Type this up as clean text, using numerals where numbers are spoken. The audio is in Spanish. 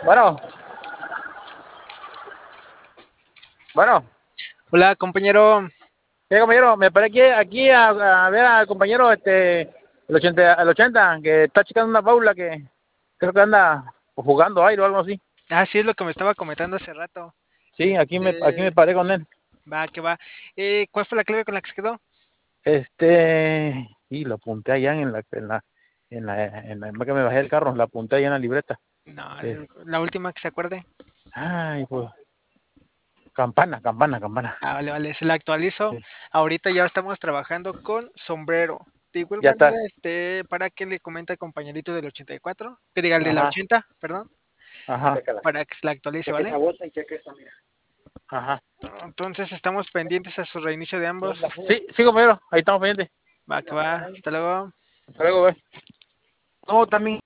Bueno, bueno, Hola, compañero. ¿qué compañero? Me paré aquí a ver al compañero el 80 que está checando una baula que creo que anda jugando aire o algo así. Ah, sí, es lo que me estaba comentando hace rato. Sí, aquí me paré con él. Va, que va. ¿Cuál fue la clave con la que se quedó? Y lo apunté allá que me bajé del carro, la apunté allá en la libreta. No, Eh, la última que se acuerde. Ay, pues, campana, campana, campana. Ah, vale, vale, se la actualizo. Sí, Ahorita ya estamos trabajando con sombrero. De igual ya manera, está. para que le comente al compañerito del 84, que diga el de la Ajá, 80, perdón, ajá, para que se la actualice, cheque ¿vale? esa bolsa y cheque esta, mira. Ajá. Entonces estamos pendientes a su reinicio de ambos. Sí, sí, compañero, ahí estamos pendientes. Va, que va. Hasta luego. Hasta luego, güey. No, también.